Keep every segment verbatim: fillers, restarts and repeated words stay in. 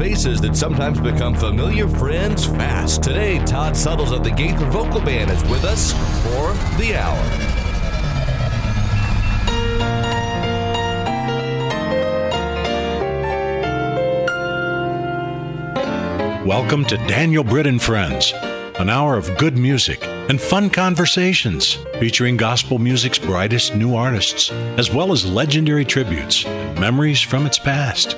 faces that sometimes become familiar friends fast. Today, Todd Suttles of the Gaither Vocal Band is with us for the hour. Welcome to Daniel Britt and Friends, an hour of good music and fun conversations featuring gospel music's brightest new artists, as well as legendary tributes and memories from its past.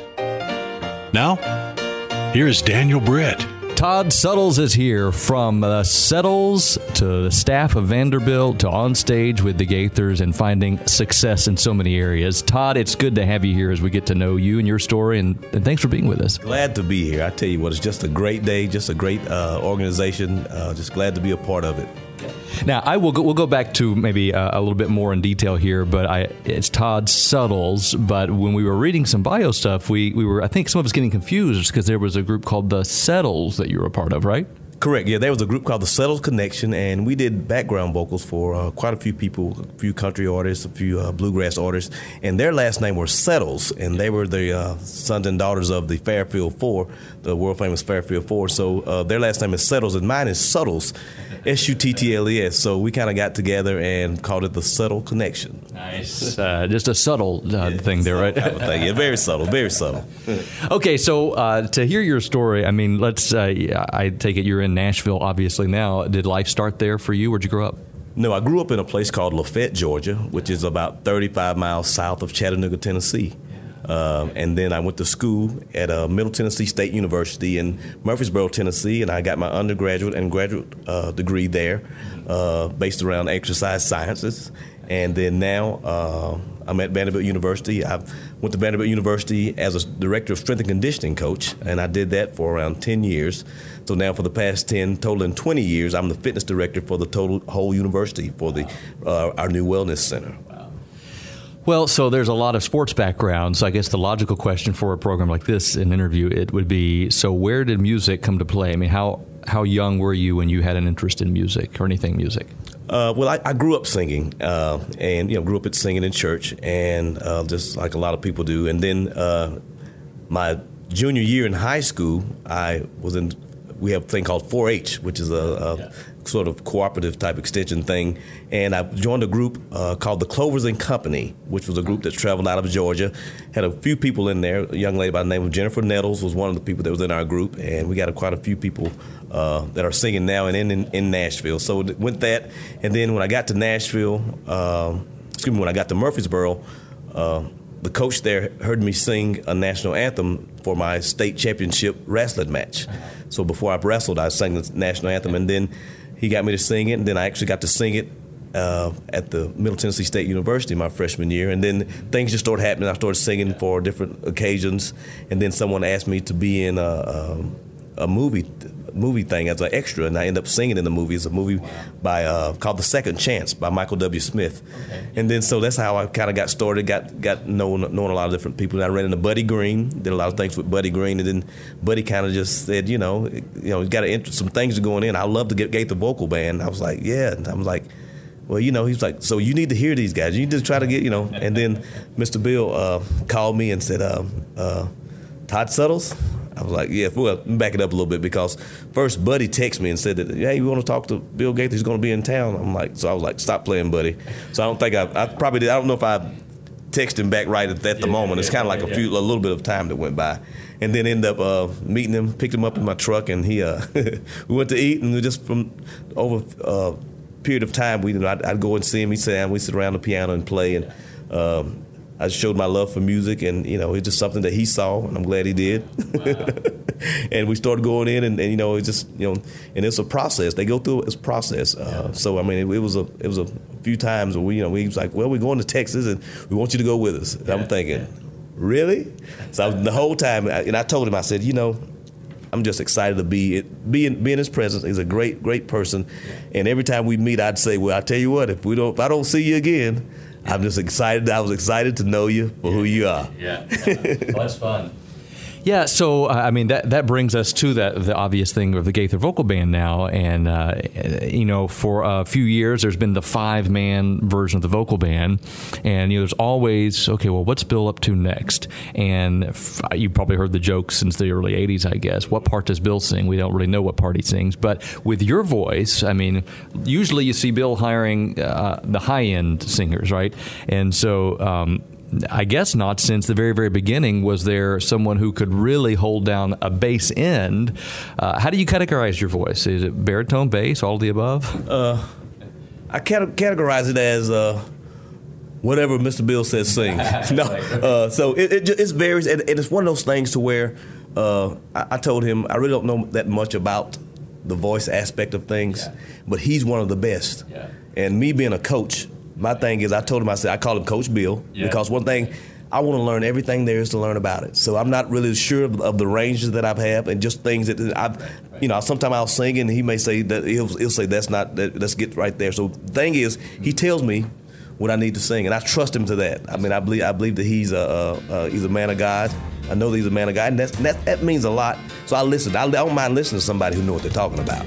Now, here is Daniel Britt. Todd Suttles is here, from the Settles to the staff of Vanderbilt to on stage with the Gaithers and finding success in so many areas. Todd, it's good to have you here as we get to know you and your story, and, and thanks for being with us. Glad to be here. I tell you what, it's just a great day, just a great uh, organization. Uh, just glad to be a part of it. Now, I will go, we'll go back to maybe uh, a little bit more in detail here, but I, it's Todd Suttles. But when we were reading some bio stuff, we, we were, I think some of us getting confused because there was a group called the Settles that you were a part of, right? Correct. Yeah, there was a group called the Settles Connection, and we did background vocals for uh, quite a few people, a few country artists, a few uh, bluegrass artists, and their last name were Settles, and they were the uh, sons and daughters of the Fairfield Four, the world famous Fairfield Four. So uh, their last name is Settles, and mine is Suttles, S U T T L E S. So we kind of got together and called it the Subtle Connection. Nice. Uh, just a subtle uh, yeah, thing there, right? Thing. Yeah, very subtle, very subtle. Okay, so uh, to hear your story, I mean, let's. Uh, I take it you're in Nashville, obviously now. Did life start there for you? Where'd you grow up? No, I grew up in a place called Lafayette, Georgia, which is about thirty-five miles south of Chattanooga, Tennessee. Uh, and then I went to school at uh, Middle Tennessee State University in Murfreesboro, Tennessee, and I got my undergraduate and graduate uh, degree there, uh, based around exercise sciences. And then now uh, I'm at Vanderbilt University. I went to Vanderbilt University as a director of strength and conditioning coach, and I did that for around ten years. So now for the past ten, totaling twenty years, I'm the fitness director for the total whole university for the uh, our new wellness center. Well, so there's a lot of sports backgrounds. I guess the logical question for a program like this, an interview, it would be, so where did music come to play? I mean, how how young were you when you had an interest in music or anything music? Uh, well, I, I grew up singing, uh, and you know, grew up at singing in church, and uh, just like a lot of people do. And then uh, my junior year in high school, I was in. We have a thing called four H, which is a, a yeah. sort of cooperative type extension thing. And I joined a group uh, called the Clovers and Company, which was a group that traveled out of Georgia. Had a few people in there. A young lady by the name of Jennifer Nettles was one of the people that was in our group. And we got a, quite a few people uh, that are singing now and in, in, in Nashville. So went that. And then when I got to Nashville, uh, excuse me, when I got to Murfreesboro, uh, the coach there heard me sing a national anthem for my state championship wrestling match. So before I wrestled, I sang the national anthem, and then he got me to sing it, and then I actually got to sing it uh, at the Middle Tennessee State University my freshman year. And then things just started happening. I started singing for different occasions, and then someone asked me to be in a, a, a movie movie thing as an extra, and I ended up singing in the movie. It's a movie by uh, called The Second Chance by Michael W. Smith. Okay. And then so that's how I kind of got started, got got knowing, knowing a lot of different people. And I ran into Buddy Green, did a lot of things with Buddy Green, and then Buddy kind of just said, you know, you know, you got to enter some things are going in. I love to get Gaither Vocal Band. I was like, yeah. And I was like, well, you know, he's like, so you need to hear these guys. You need to try to get, you know. And then Mister Bill uh, called me and said, uh, uh, Todd Suttles? I was like, yeah, well, back it up a little bit, because first Buddy texted me and said that, hey, you want to talk to Bill Gaither? He's going to be in town. I'm like, so I was like, stop playing, Buddy. So I don't think I, I probably did. I don't know if I texted him back right at, at the yeah, moment. It's yeah, kind of like yeah. a few, a little bit of time that went by, and then ended up uh, meeting him, picked him up in my truck, and he, uh, we went to eat, and we just from over a uh, period of time, we, you know, I'd, I'd go and see him. He'd sit down, we'd sit around the piano and play, and um, I showed my love for music, and, you know, it's just something that he saw, and I'm glad he did. Wow. And we started going in, and, and, you know, it's just, you know, and it's a process. They go through it's a process. Uh, so, I mean, it, it was a it was a few times where we, you know, we was like, well, we're going to Texas, and we want you to go with us. And yeah. I'm thinking, really? So I was, the whole time, and I told him, I said, you know, I'm just excited to be be in, be in his presence. He's a great, great person. And every time we meet, I'd say, well, I tell you what, if we don't, if I don't see you again, I'm just excited. I was excited to know you for yeah. who you are. Yeah, yeah. Well, that's fun. Yeah, so uh, I mean that that brings us to that the obvious thing of the Gaither Vocal Band now, and uh, you know for a few years there's been the five man version of the vocal band, and you know there's always okay, well what's Bill up to next? And f- you probably heard the joke since the early eighties, I guess. What part does Bill sing? We don't really know what part he sings, but with your voice, I mean, usually you see Bill hiring uh, the high end singers, right? And so. Um, I guess not, since the very, very beginning. Was there someone who could really hold down a bass end? Uh, how do you categorize your voice? Is it baritone, bass, all of the above? Uh, I cate- categorize it as uh, whatever Mister Bill says sing. no, uh, so it, it, it varies, and, and it's one of those things to where uh, I, I told him I really don't know that much about the voice aspect of things, yeah. but he's one of the best. Yeah. And me being a coach, my thing is, I told him, I said, I call him Coach Bill, yeah. because one thing, I want to learn everything there is to learn about it. So I'm not really sure of, of the ranges that I've had and just things that I've, you know, sometimes I'll sing and he may say that, he'll, he'll say, that's not, that, let's get right there. So the thing is, he tells me what I need to sing, and I trust him to that. I mean, I believe I believe that he's a, a, a he's a man of God. I know that he's a man of God, and that's, that, that means a lot. So I listen. I, I don't mind listening to somebody who knows what they're talking about.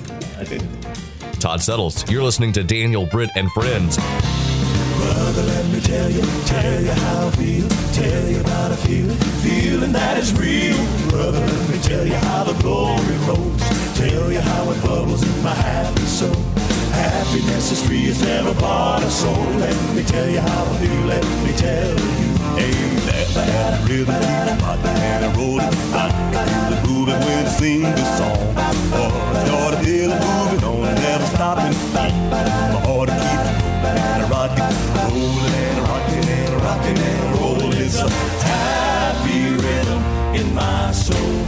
Todd Settles, you're listening to Daniel, Britt, and Friends. Brother, let me tell you, tell you how I feel, tell you about a feeling, feeling that is real. Brother, let me tell you how the glory rolls, tell you how it bubbles in my happy soul. Happiness is free, it's never bought a soul. Let me tell you how I feel, let me tell you. Ain't that bad, I really keep rocking and I roll it. I feel it moving when I sing this song. Oh, I ought to feel it moving on, never stopping. My heart keeps and a rockin', rollin' and a rockin' and a rockin' and a rollin'. It's a happy rhythm in my soul.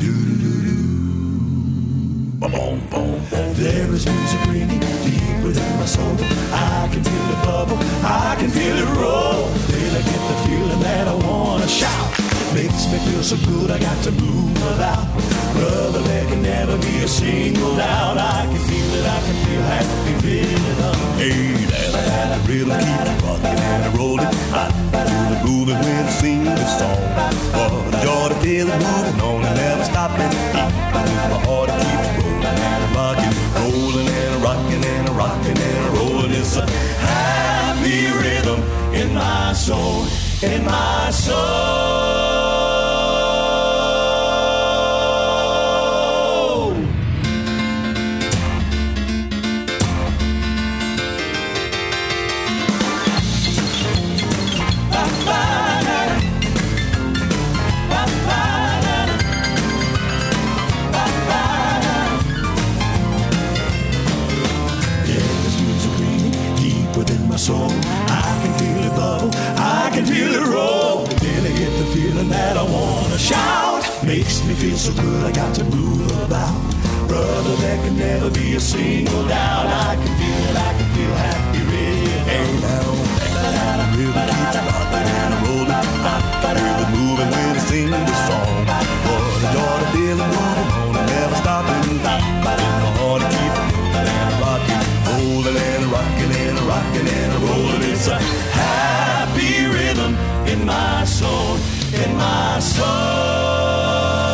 Boom, boom, boom. There is music ringing deep within my soul. I can feel it bubble, I can feel it roll. Then I get the feeling that I wanna shout. Makes me feel so good, I got to move about. Brother, there can never be a single doubt. I can feel it, I can feel happy rhythm. Hey, that I really keep rocking and I roll it. I feel it moving when I sing this song. What a joy to feel it moving on and never stopping. My heart keeps rolling and a rocking, rolling and a rocking and a rocking and a rolling. It's a happy rhythm in my soul, in my soul. Soul. I can feel it bubble, I can feel it roll. Then I get the feeling that I wanna shout. Makes me feel so good, I got to move about. Brother, there can never be a single doubt. I can feel it, I can feel happy rhythm. And now, that I really keeps rocking and rolling. I feel it moving when I sing the song. What a joy to feel it moving on and never stopping. My heart keeps moving and rocking, rolling and rocking and rocking and rolling. It's a happy rhythm in my soul, in my soul.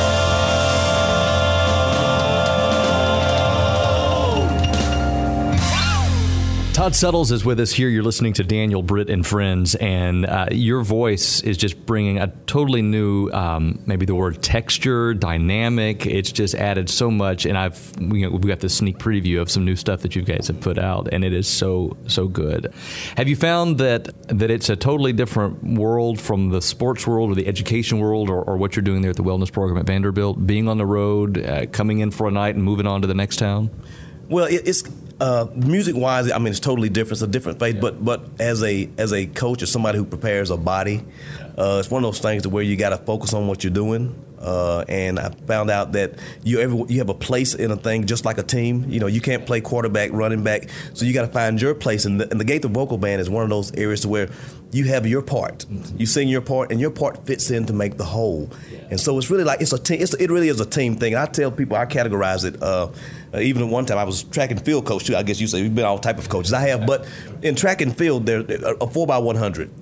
Todd Settles is with us here. You're listening to Daniel, Britt, and Friends, and uh, your voice is just bringing a totally new, um, maybe the word texture, dynamic. It's just added so much, and I've you know, we've got this sneak preview of some new stuff that you guys have put out, and it is so so good. Have you found that that it's a totally different world from the sports world or the education world, or, or what you're doing there at the wellness program at Vanderbilt, being on the road, uh, coming in for a night and moving on to the next town? Well, it, it's. Uh, music-wise, I mean, it's totally different. It's a different faith, yeah. but but as a as a coach or somebody who prepares a body, uh, it's one of those things to where you got to focus on what you're doing. Uh, and I found out that you ever, you have a place in a thing just like a team. You know, you can't play quarterback, running back, so you got to find your place. And the, and the Gaither Vocal Band is one of those areas to where you have your part. You sing your part, and your part fits in to make the whole. Yeah. And so it's really like it's a team. It's, it really is a team thing. And I tell people, I categorize it. Uh, uh, even at one time, I was track and field coach too. I guess you say we've been all type of coaches. I have, but in track and field, there a four by one hundred.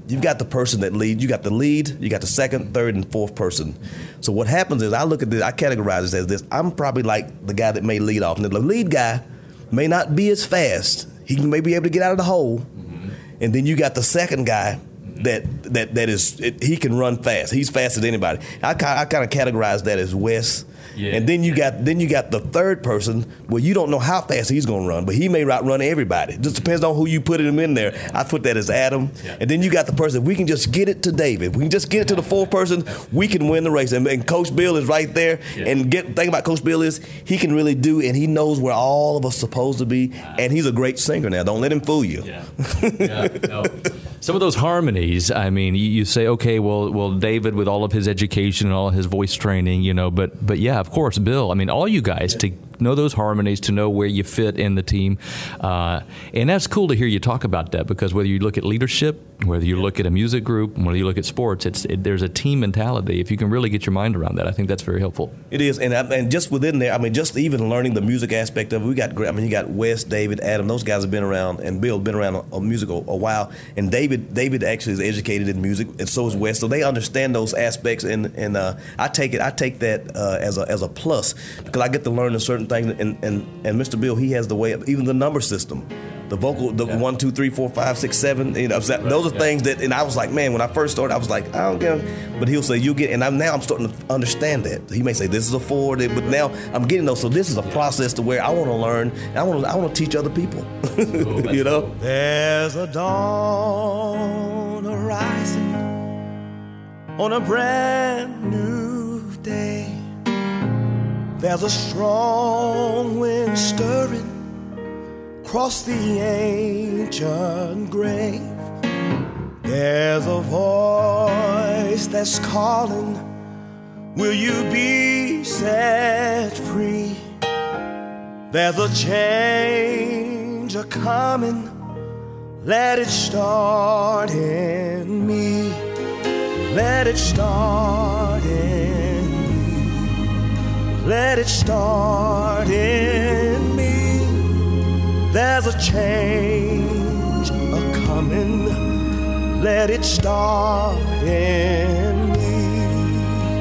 you've got the person that leads. You got the lead. You got the second, third, and fourth person. So what happens is I look at this. I categorize this as this. I'm probably like the guy that may lead off, and the lead guy may not be as fast. He may be able to get out of the hole, mm-hmm. and then you got the second guy that that that is it, he can run fast. He's faster than anybody. I, I kind of categorize that as Wes. Yeah. And then you got then you got the third person where you don't know how fast he's going to run, but he may outrun everybody. It just depends on who you put him in there. I put that as Adam. Yeah. And then you got the person, if we can just get it to David. If we can just get it to the fourth person, we can win the race. And, and Coach Bill is right there. Yeah. And get the thing about Coach Bill is he can really do, and he knows where all of us are supposed to be. And he's a great singer now. Don't let him fool you. Yeah. Yeah. No. Some of those harmonies, I mean, you, you say, okay, well, well, David with all of his education and all of his voice training, you know, but but yeah, of course, Bill. I mean, all you guys to know those harmonies, to know where you fit in the team. Uh, and that's cool to hear you talk about that, because whether you look at leadership, whether you look at a music group, whether you look at sports, it's it, there's a team mentality. If you can really get your mind around that, I think that's very helpful. It is. And and just within there, I mean, just even learning the music aspect of it, we got great. I mean, you got Wes, David, Adam, those guys have been around, and Bill been around a, a music a, a while. And David David actually is educated in music, and so is Wes. So they understand those aspects, and and uh, I take it I take that uh, as a as a plus, because I get to learn a certain thing. And, and and Mister Bill, he has the way of even the number system, the vocal, the yeah. one, two, three, four, five, six, seven. You know, right. those are yeah. things that. And I was like, man, when I first started, I was like, I don't get it. But he'll say, you get. And I'm, now I'm starting to understand that. He may say, this is a four, but now I'm getting those. So this is a process to where I want to learn. And I want to I want to teach other people. Cool, you know. Cool. There's a dawn arising on a brand new day. There's a strong wind stirring across the ancient grave. There's a voice that's calling, will you be set free? There's a change a-coming, let it start in me. Let it start in Let it start in me. There's a change a-coming. Let it start in me.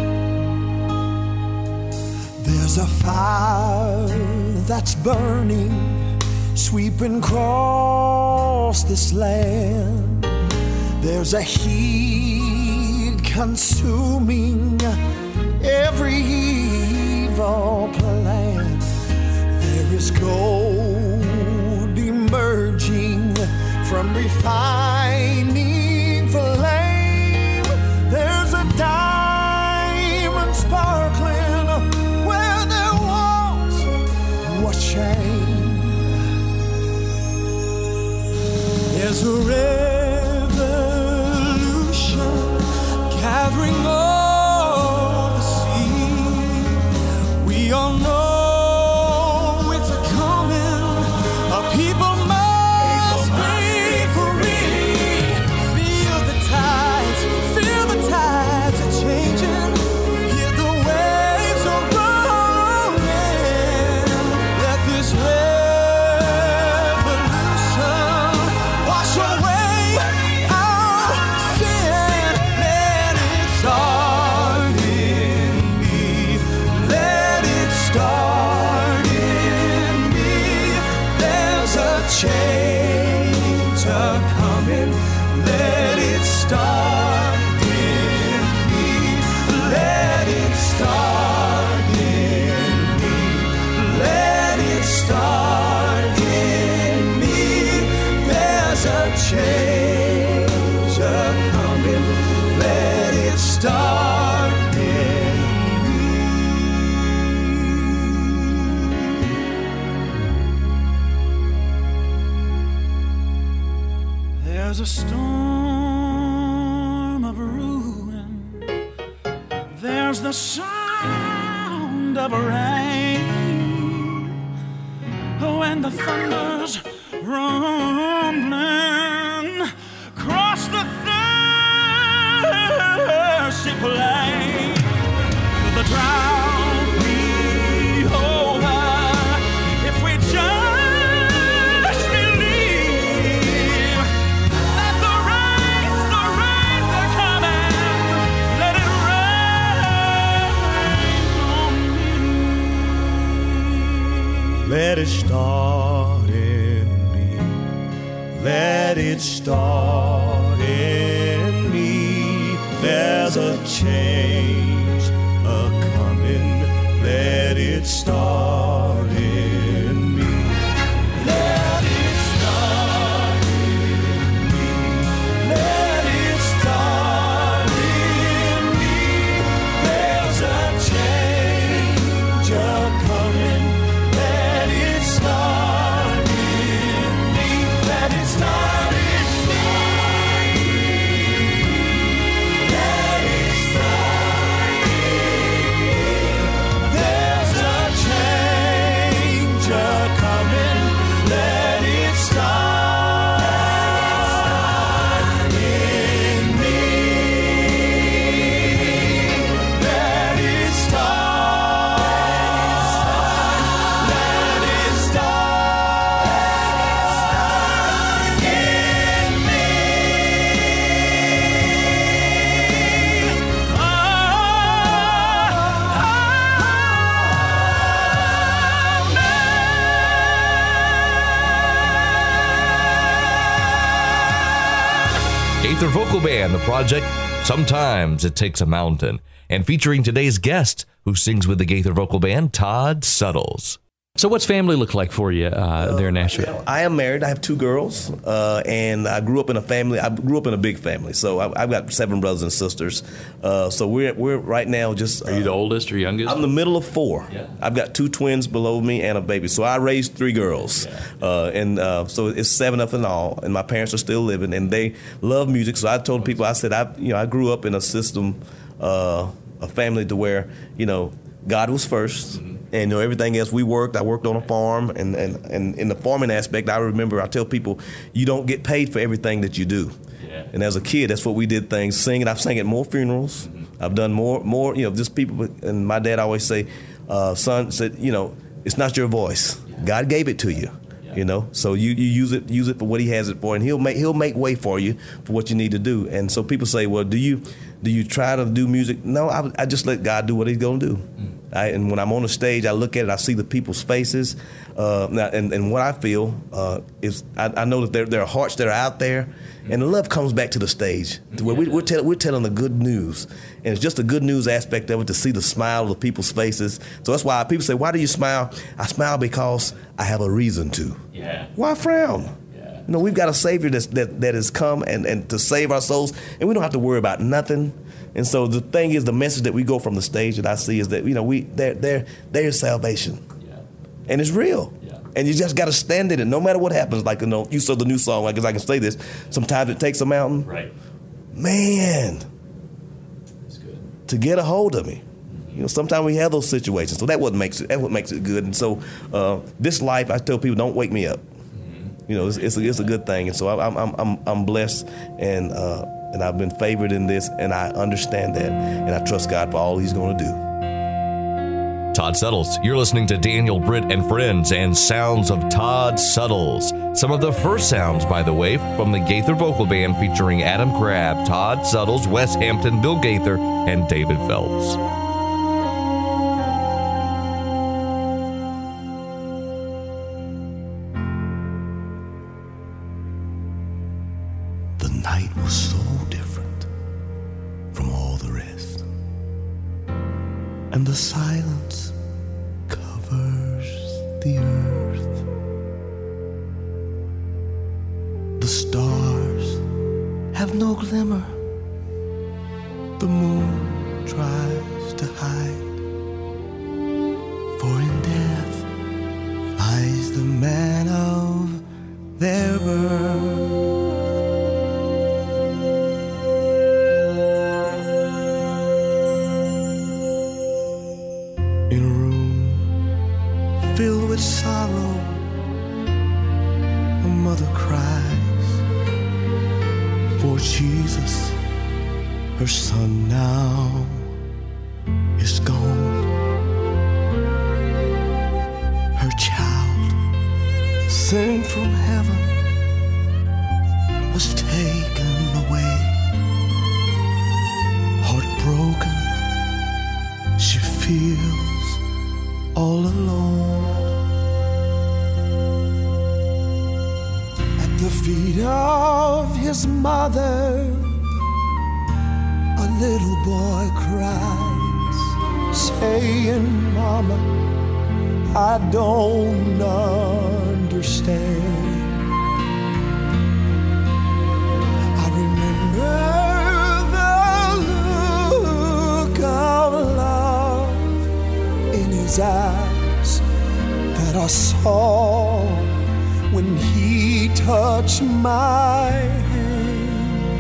There's a fire that's burning, sweeping across this land. There's a heat consuming every evil plan. There is gold emerging from refining flame. There's a diamond sparkling where there once was shame. There's a revolution gathering over the sea. We all know it's a coming. A people must be free. Feel the tides, feel the tides are changing. Hear the waves are rolling. Let this revolution wash away our sin. Let it start in me. Let it start in me. There's a change a-coming. Let it start in me. Let it start in me. Let it start in me. There's a change a-coming. Let it start in me. There's a storm of ruin. There's the sound of rain. When the thunder's rumbling across the thirsty plain, the drought be over if we just believe that the rain, the Let it start in me. Let it start in me. There's a change a-coming. Let it start in me. Let it start in me. Let it start in me. There's a change a-coming. Let it start in me. Let it start in me. Let it start in me. There's a change a-coming. Let it start in me. Let it start. Let it start in me. Gaither Vocal Band, the project Sometimes It Takes a Mountain, and featuring today's guest who sings with the Gaither Vocal Band, Todd Suttles. So what's family look like for you uh, there in Nashville? I am married. I have two girls, uh, and I grew up in a family. I grew up in a big family, so I, I've got seven brothers and sisters. Uh, so we're we're right now just. Uh, Are you the oldest or youngest? I'm the middle of four. Yeah. I've got two twins below me and a baby. So I raised three girls, Yeah. uh, and uh, so it's seven of in all. And my parents are still living, and they love music. So I told people, I said, I you know I grew up in a system, uh, a family to where you know God was first. Mm-hmm. And you know, everything else, we worked. I worked on a farm, and, and, and in the farming aspect, I remember I tell people, you don't get paid for everything that you do. Yeah. And as a kid, that's what we did things, singing. I've sang at more funerals. Mm-hmm. I've done more, more, you know, just people. And my dad always say, uh, son, said, you know, it's not your voice. Yeah. God gave it to you. Yeah. You know, so you, you use it use it for what He has it for, and He'll make He'll make way for you for what you need to do. And so people say, well, do you do you try to do music? No, I, I just let God do what He's gonna do. Mm-hmm. I, and when I'm on the stage, I look at it, I see the people's faces, uh, and, and what I feel uh, is I, I know that there, there are hearts that are out there, and the love comes back to the stage, to where we, we're, tell, we're telling the good news, and it's just the good news aspect of it, to see the smile of the people's faces. So that's why people say, why do you smile? I smile because I have a reason to. Yeah. Why frown? Yeah. You know, we've got a Savior that's, that, that has come and, and to save our souls, and we don't have to worry about nothing. And so the thing is, the message that we go from the stage that I see is that, you know, we there there there's salvation. Yeah. And it's real. Yeah. And you just got to stand in it no matter what happens. Like, you know, you saw the new song, I guess I can say this, Sometimes It Takes a Mountain. Right. Man. That's good. To get a hold of me. You know, sometimes we have those situations. So that what makes it, that's what makes it good. And so uh, this life, I tell people, don't wake me up. Mm-hmm. You know, it's, it's, a, it's a good thing. And so I'm I'm I'm, I'm blessed, and uh, and I've been favored in this, and I understand that, and I trust God for all He's going to do. Todd Suttles. You're listening to Daniel Britt and Friends and Sounds of Todd Suttles. Some of the first sounds, by the way, from the Gaither Vocal Band featuring Adam Crabb, Todd Suttles, Wes Hampton, Bill Gaither, and David Phelps. The night was so different from all the rest, and the silence covers the earth. The stars have no glimmer, the moon tries to hide, for in death lies the man of their birth. Filled with sorrow, a mother cries for Jesus. Her son now is gone. Her child, sent from heaven, was taken away. Heartbroken, she feels all alone. feet of his mother, a little boy cries, saying, Mama, I don't understand. I remember the look of love in his eyes that I saw when he touched my hand.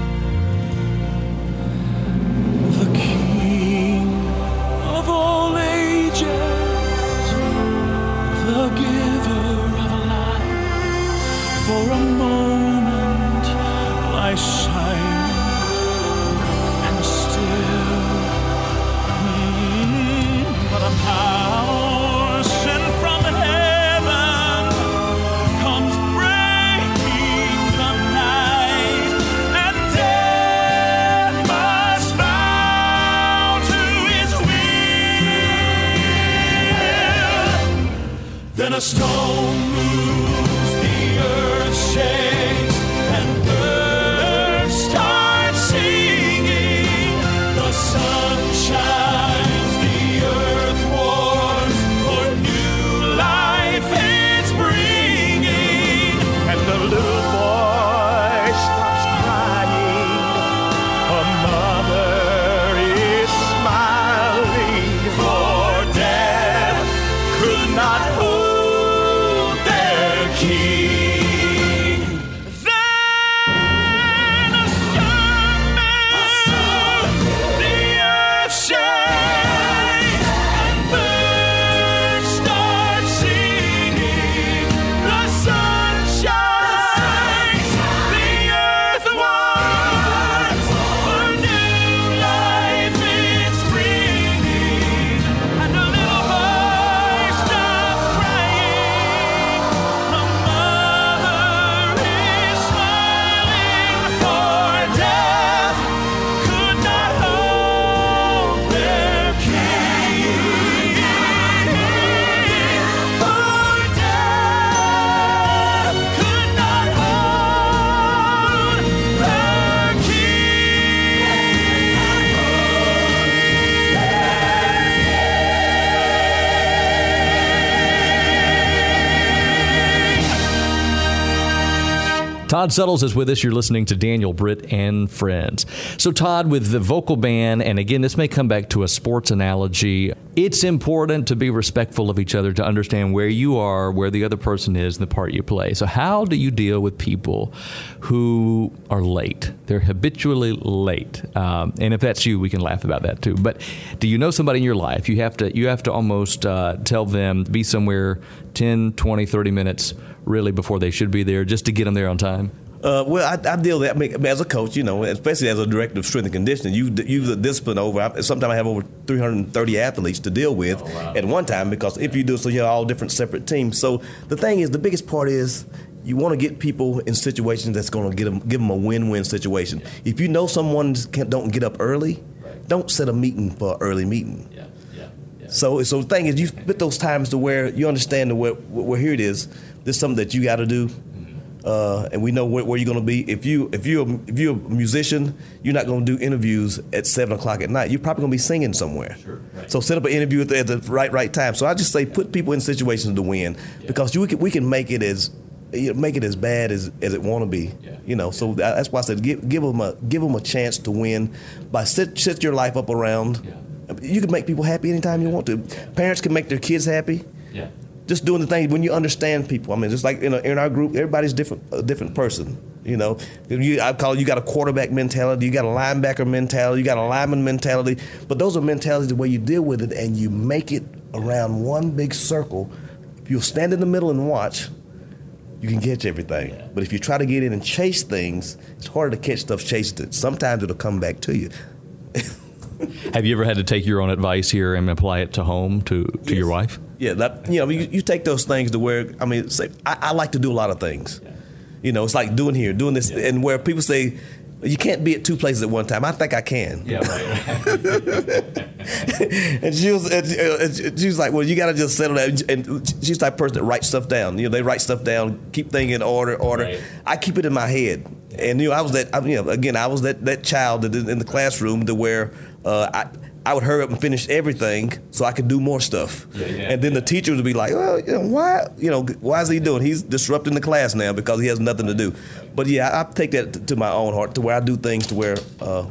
The King of all ages, the giver of life, for a moment lie silent and still. Mm, but a power sent from heaven comes breaking the night, and death must bow to his will. Then a stone moves, the earth shakes, and birds start singing. The sun shines, the earth warms, for new life it's bringing. And the little boy stops crying. A mother is smiling, for death could not hold their king. Then a sun moves, the earth shakes, and birds start singing. The sun shines, the earth warms, for new life it's bringing. And the little boy stops crying. The mother is smiling, for death could not hold their king. For death could not hold their Todd Suttles is with us. You're listening to Daniel Britt and Friends. So, Todd, with the vocal band, and again, this may come back to a sports analogy, it's important to be respectful of each other, to understand where you are, where the other person is, and the part you play. So how do you deal with people who are late? They're habitually late. Um, and if that's you, we can laugh about that too. But do you know somebody in your life, you have to, you have to almost uh, tell them to be somewhere ten, twenty, thirty minutes really before they should be there, just to get them there on time? Uh, well, I, I deal with that. I mean, as a coach, you know, especially as a director of strength and conditioning, you you've the discipline over. I, sometimes I have over three hundred thirty athletes to deal with oh, wow. at one time, because if you do so, you have all different separate teams. So the thing is, the biggest part is you want to get people in situations that's going to get them, give them a win-win situation. Yeah. If you know someone can't, don't get up early, right. don't set a meeting for an early meeting. Yeah. Yeah. Yeah. So, so the thing is, you put those times to where you understand the where, where here it is. This is something that you got to do. Uh, and we know where, where you're going to be. If you if you if you're a musician, you're not going to do interviews at seven o'clock at night. You're probably going to be singing somewhere. Sure, right. So set up an interview at the, at the right right time. So I just say put people in situations to win, yeah. because you, we can we can make it as make it as bad as, as it want to be. Yeah. You know. So that's why I said give give them a give them a chance to win by set set your life up around. Yeah. You can make people happy anytime you want to. Parents can make their kids happy. Yeah. Just doing the thing when you understand people. I mean, just like in, a, in our group, everybody's different, a different person. You know, you, I call it, you got a quarterback mentality, you got a linebacker mentality, you got a lineman mentality. But those are mentalities the way you deal with it, and you make it around one big circle. If you'll stand in the middle and watch, you can catch everything. Yeah. But if you try to get in and chase things, it's harder to catch stuff chased. It. Sometimes it'll come back to you. Have you ever had to take your own advice here and apply it to home to, to yes. your wife? Yeah, that, you know, you, you take those things to where, I mean, say, I, I like to do a lot of things. Yeah. You know, it's like doing here, doing this, yeah. and where people say, You can't be at two places at one time. I think I can. Yeah, right. and she was, and she was like, "Well, you got to just settle that." And she's the type of person that writes stuff down. You know, they write stuff down, keep things in order. Order. Right. I keep it in my head. And you know, I was that. You know, again, I was that that child that in the classroom to where uh, I. I would hurry up and finish everything so I could do more stuff. Yeah, yeah, and then yeah. the teacher would be like, well, you know, why, you know, why is he doing? He's disrupting the class now because he has nothing to do. But yeah, I take that to my own heart, to where I do things to where uh,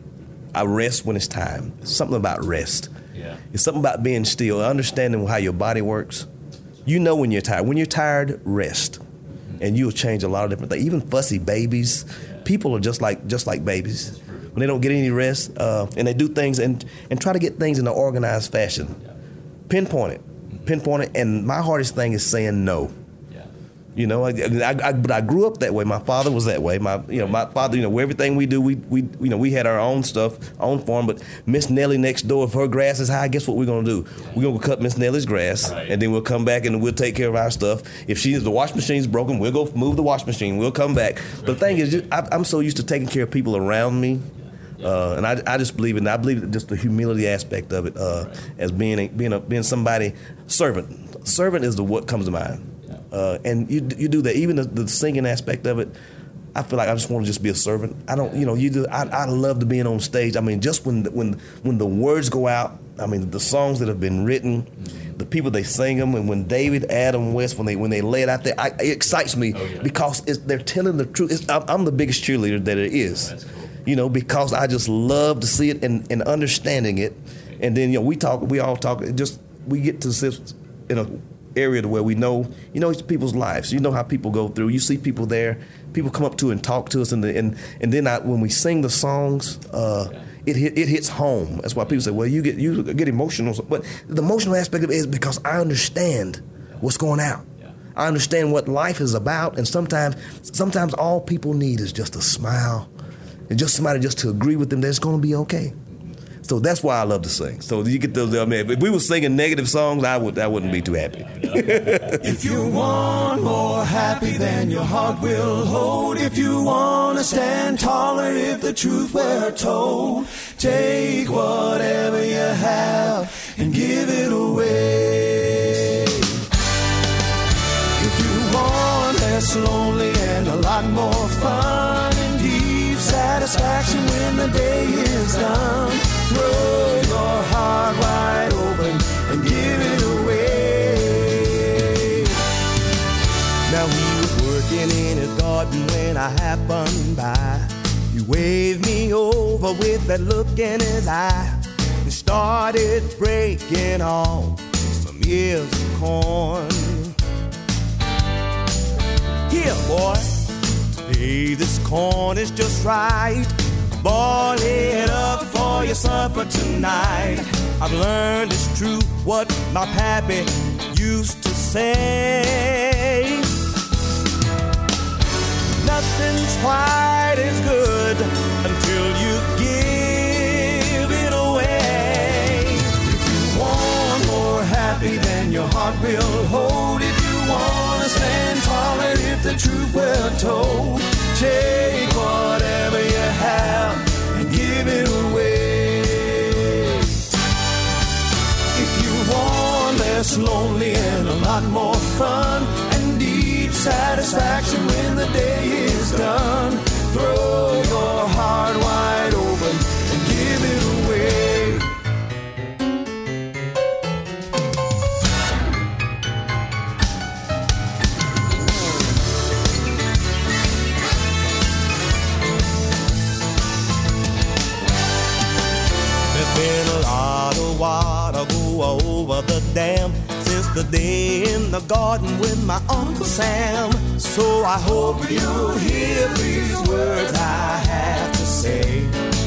I rest when it's time. It's something about rest. Yeah. It's something about being still, understanding how your body works. You know when you're tired. When you're tired, rest. And you'll change a lot of different things. Even fussy babies, yeah. people are just like just like babies. When they don't get any rest, uh, and they do things and, and try to get things in an organized fashion. Yeah. Pinpoint it. Pinpoint it. And my hardest thing is saying no. Yeah. You know, I, I, I, but I grew up that way. My father was that way. My, you know, my father, you know, everything we do, we, we, you know, we had our own stuff, own farm. But Miss Nellie next door, if her grass is high, guess what we're gonna do? We're gonna go cut Miss Nellie's grass, right. and then we'll come back and we'll take care of our stuff. If she, if the wash machine's broken, we'll go move the wash machine. We'll come back. But the thing is, just, I, I'm so used to taking care of people around me. Uh, and I, I just believe in I believe just the humility aspect of it uh, right. as being a, being a, being somebody servant. Servant is the what comes to mind, yeah. uh, and you you do that. Even the, the singing aspect of it, I feel like I just want to just be a servant. I don't, you know, you do. I, I love to being on stage. I mean, just when the, when when the words go out. I mean, the songs that have been written, mm-hmm. the people they sing them, and when David, Adam, West, when they when they lay it out there, I, it excites me oh, yeah. because it's, they're telling the truth. It's, I'm, I'm the biggest cheerleader that it is. That's cool. You know, because I just love to see it and, and understanding it. And then, you know, we talk, we all talk, just, we get to sit in an area where we know, you know, it's people's lives. You know how people go through. You see people there. People come up to and talk to us. And the, and, and then I, when we sing the songs, uh, it hit, it hits home. That's why people say, well, you get you get emotional. But the emotional aspect of it is because I understand what's going out. I understand what life is about. And sometimes, sometimes all people need is just a smile. And just somebody just to agree with them that it's going to be okay. So that's why I love to sing. So you get those. I mean, if we were singing negative songs, I would. I wouldn't be too happy. If you want more happy than your heart will hold, if you want to stand taller, if the truth were told, take whatever you have and give it away. If you want less lonely and a lot more fun, satisfaction when the day is done, throw your heart wide open and give it away. Now he was working in his garden when I happened by. He waved me over with that look in his eye and started breaking off some ears of corn. Here, boy. Hey, this corn is just right. Boil it up for your supper tonight. I've learned it's true what my pappy used to say. Nothing's quite as good until you give it away. If you want more happy than your heart will hold, if you want to stand taller, if the truth were told, take whatever you have and give it away. If you want less lonely and a lot more fun and deep satisfaction when the day is done, throw your heart wide open and give it away. Been a lot of water go over the dam since the day in the garden with my Uncle Sam. So I hope you'll hear these words I have to say.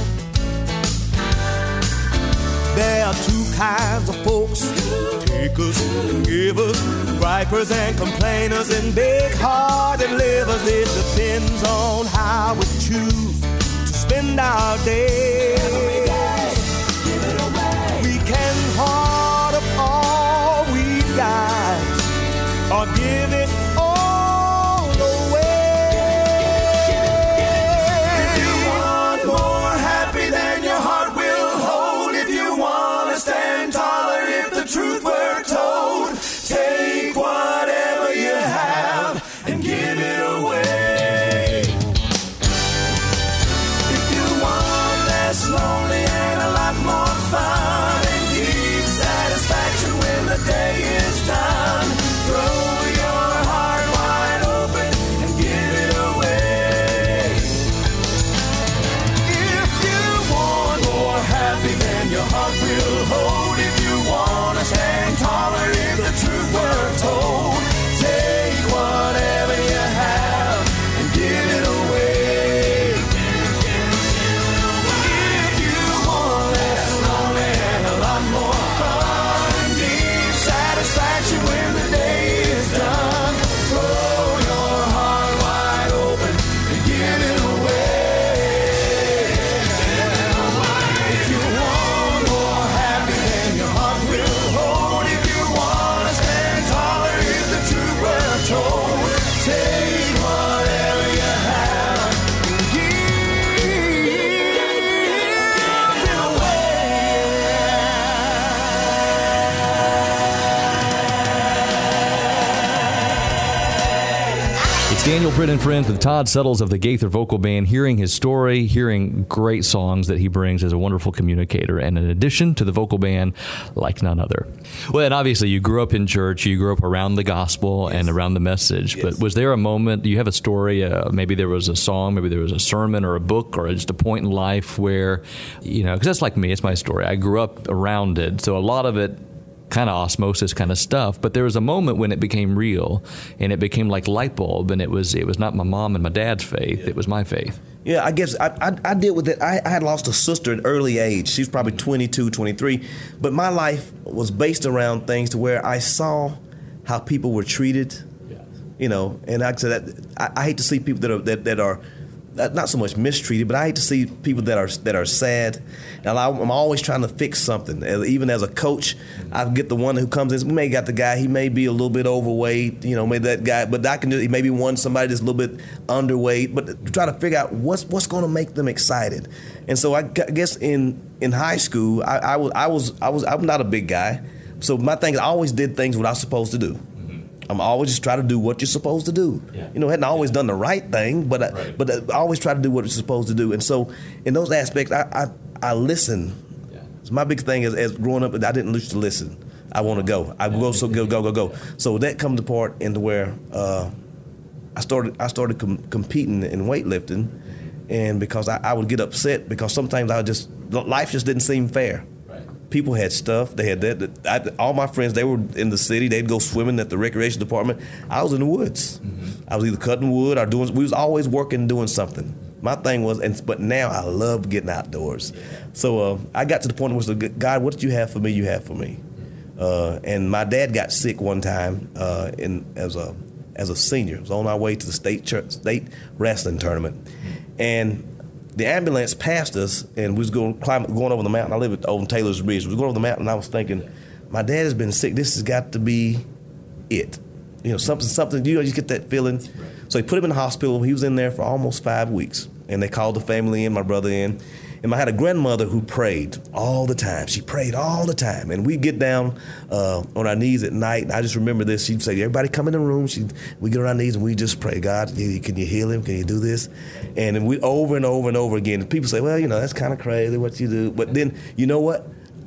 There are two kinds of folks, takers and givers, gripers and complainers, and big-hearted livers. It depends on how we choose to spend our day. Can part of all we've got or give it all away. If you It's Daniel Britt and Friends with Todd Settles of the Gaither Vocal Band, hearing his story, hearing great songs that he brings as a wonderful communicator, and an addition to the vocal band like none other. Well, and obviously you grew up in church, you grew up around the gospel yes. and around the message, yes. but was there a moment, do you have a story, uh, maybe there was a song, maybe there was a sermon or a book or just a point in life where, you know, because that's like me, it's my story. I grew up around it, so a lot of it kind of osmosis kind of stuff, but there was a moment when it became real and it became like light bulb, and it was it was not my mom and my dad's faith, it was my faith. Yeah, I guess I I, I dealt with it. I, I had lost a sister at an early age. She was probably twenty-two, twenty-three, but my life was based around things to where I saw how people were treated, yeah. you know, and like I said, that, I, I hate to see people that are that, that are not so much mistreated, but I hate to see people that are that are sad. And I'm always trying to fix something. Even as a coach, I get the one who comes in. We may got the guy, he may be a little bit overweight, you know, maybe that guy, but I can do, he maybe one somebody that's a little bit underweight, but try to figure out what's what's going to make them excited. And so I guess in in high school, I, I was I was I was I'm not a big guy, so my thing is I always did things what I was supposed to do. I'm always just try to do what you're supposed to do. Yeah. You know, I hadn't always done the right thing, but I, right. but I always try to do what you're supposed to do. And so, in those aspects, I I, I listen. Yeah. So my big thing is, as growing up, I didn't used to listen. I want to go. I go so go go go go. So that comes to part into where uh, I started I started com- competing in weightlifting, and because I, I would get upset because sometimes I would just life just didn't seem fair. People had stuff. They had that. I, all my friends, they were in the city. They'd go swimming at the recreation department. I was in the woods. Mm-hmm. I was either cutting wood or doing. We was always working, doing something. My thing was, and but now I love getting outdoors. So uh, I got to the point where God, what did you have for me? You have for me. Uh, and my dad got sick one time uh, in as a as a senior. It was on our way to the state church, state wrestling tournament, and the ambulance passed us, and we was going climb, going over the mountain. I live at over Taylor's Bridge. We was going over the mountain, and I was thinking, my dad has been sick. This has got to be it. You know, something, something. You know, you get that feeling. So he put him in the hospital. He was in there for almost five weeks, and they called the family in, my brother in. And I had a grandmother who prayed all the time. She prayed all the time. And we'd get down uh, on our knees at night. And I just remember this. She'd say, everybody come in the room. She'd, we get on our knees and we just pray, God, can you heal him? Can you do this? And then we over and over and over again. And people say, well, you know, that's kind of crazy what you do. But then, you know what?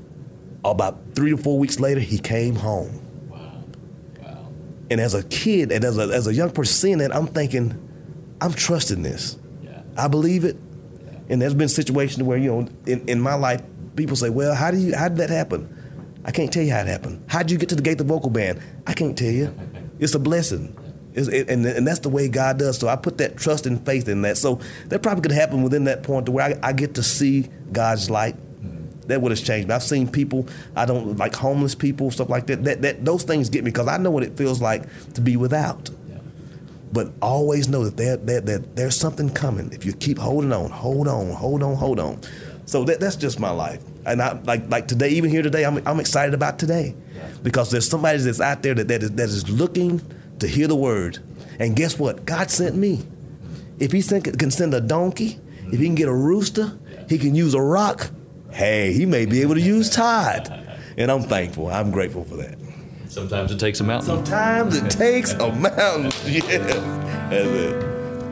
About three or four weeks later, he came home. Wow. Wow. And as a kid and as a, as a young person seeing that, I'm thinking, I'm trusting this. Yeah. I believe it. And there's been situations where, you know, in, in my life, people say, well, how do you, how did that happen? I can't tell you how it happened. How did you get to the Gaither Vocal Band? I can't tell you. It's a blessing. It's, it, and, and that's the way God does. So I put that trust and faith in that. So that probably could happen within that point to where I, I get to see God's light. That would have changed me. I've seen people, I don't like homeless people, stuff like that. That, that those things get me because I know what it feels like to be without. But always know that there, there, there, there's something coming. If you keep holding on, hold on, hold on, hold on. So that, that's just my life. And I, like like today, even here today, I'm I'm excited about today, because there's somebody that's out there that that is, that is looking to hear the word. And guess what? God sent me. If He sent, can send a donkey, if He can get a rooster, He can use a rock. Hey, He may be able to use Todd, and I'm thankful. I'm grateful for that. Sometimes it takes a mountain. Sometimes it takes a mountain. Yes, that's it.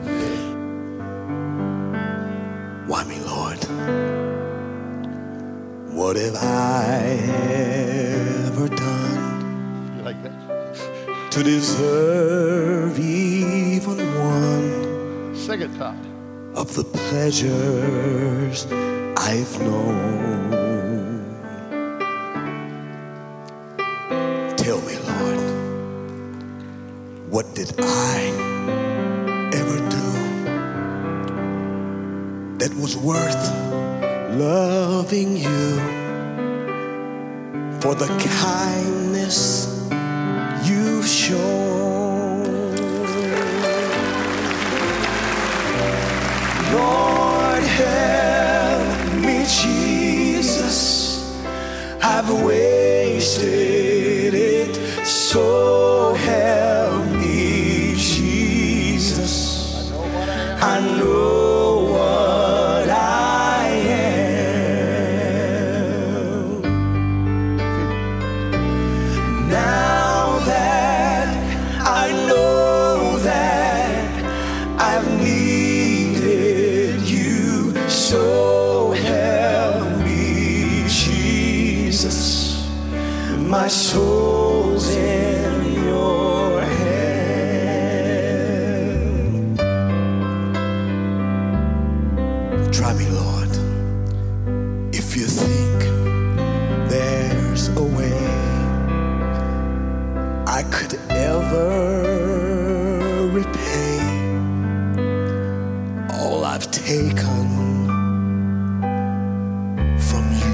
Why me, Lord? What have I ever done You like that? to deserve even one Sing it, Todd. of the pleasures I've known? Tell me, Lord, what did I ever do that was worth loving you for the kindness you've shown? Lord, help me, Jesus. I've wasted it, so help me, Jesus. I know what I am. Now that I know that My soul's in your hand. Try me, Lord, if you think there's a way I could ever repay all I've taken from you.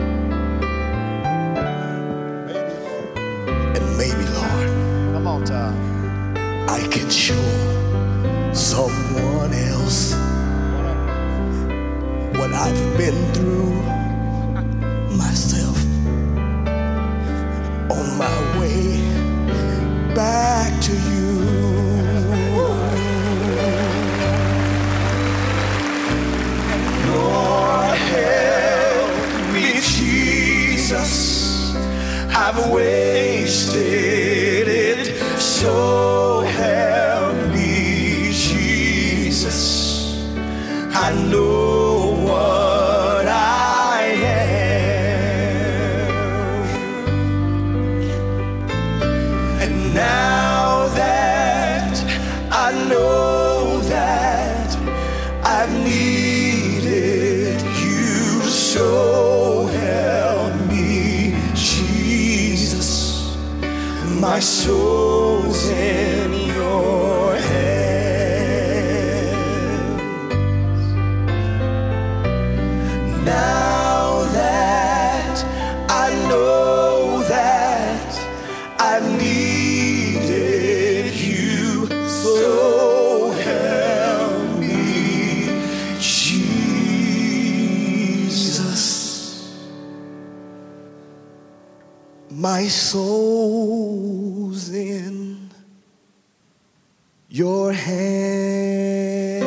And maybe, Lord, come on, Todd, I can show someone else what I've been through myself on my way back to you. Lord, help me, Jesus, I've wasted it, so help me, Jesus, I know what I am. And now that I know that I've needed you, so help me, Jesus, my soul's in your hands. Now that I know that I've needed you, so help me, Jesus. My soul's in your hand.